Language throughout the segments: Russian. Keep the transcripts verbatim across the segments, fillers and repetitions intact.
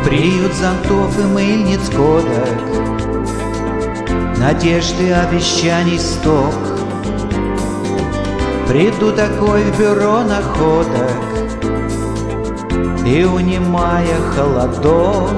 Приют зонтов и мыльниц кодек, надежды, обещаний сток. Приду такой в бюро находок и, унимая холодок,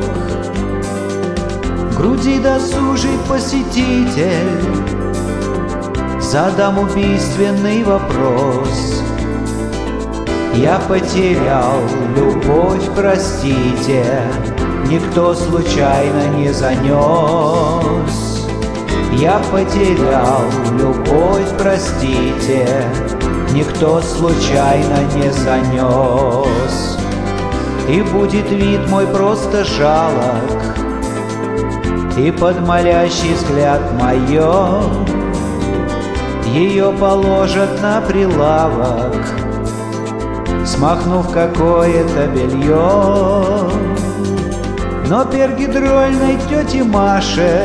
в груди досужий посетитель задам убийственный вопрос. Я потерял любовь, простите, никто случайно не занес. Я потерял любовь, простите, никто случайно не занес. И будет вид мой просто жалок, и под молящий взгляд мое ее положат на прилавок, смахнув какое-то белье. Но пергидрольной тете Маше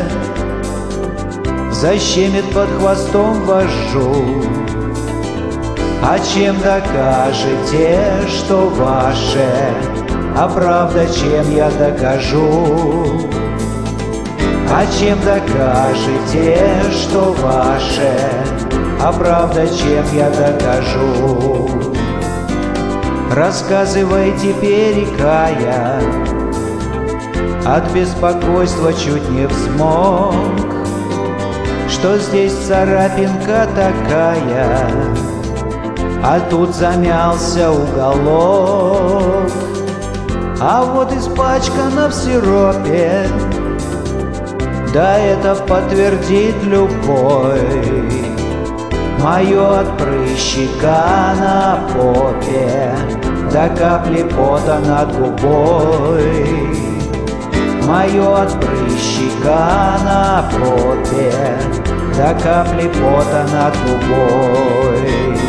защемит под хвостом вожжу. А чем докажете, что ваше, а правда, чем я докажу? А чем докажете, что ваше, а правда, чем я докажу? Рассказывайте, перекая, от беспокойства чуть не взмок, что здесь царапинка такая, а тут замялся уголок. А вот испачкана в сиропе, да это подтвердит любой, мое от прыщика на попе до капли пота над губой. Мое от прыщика на попе до капли пота над губой.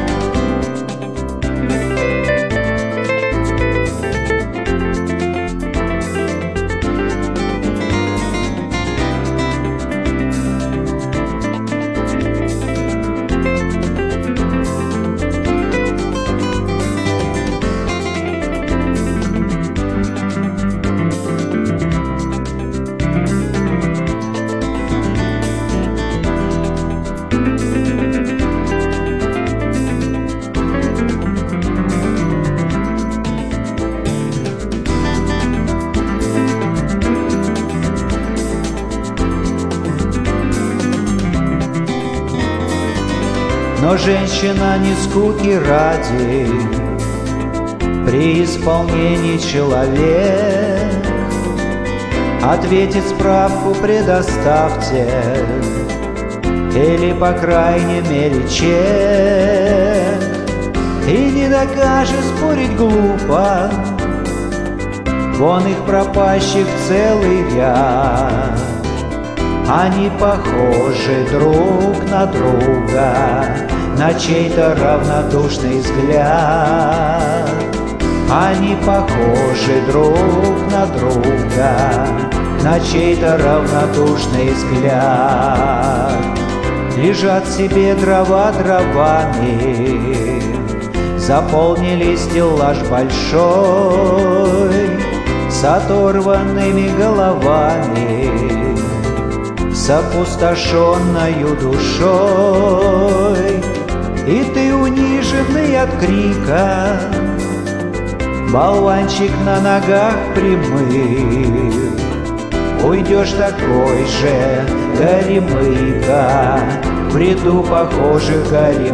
Но женщина не скуки ради, при исполнении человек, ответить справку предоставьте, или по крайней мере чек. И не докажешь, спорить глупо, вон их пропащих целый ряд. Они похожи друг на друга, на чей-то равнодушный взгляд. Они похожи друг на друга, на чей-то равнодушный взгляд. Лежат себе дрова дровами, заполнили стеллаж большой с оторванными головами, с опустошенною душой. И ты, униженный от крика, болванчик на ногах прямых, уйдешь такой же горемыка, в ряду похожих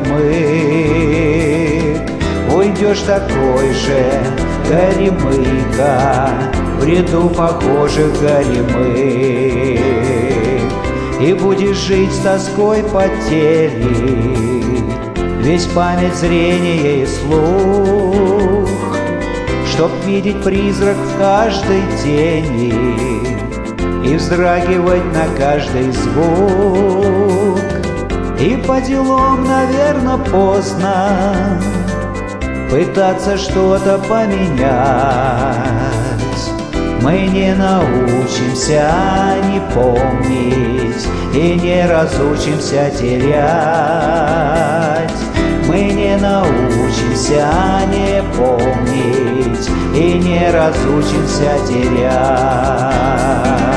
горемык. Уйдешь такой же горемыка, в ряду похожих горемык. И будешь жить с тоской потери, весь память, зрение и слух, чтоб видеть призрак в каждой тени и вздрагивать на каждый звук. И по делам, наверно, поздно пытаться что-то поменять. Мы не научимся не помнить и не разучимся терять. Мы не научимся не помнить и не не разучимся терять.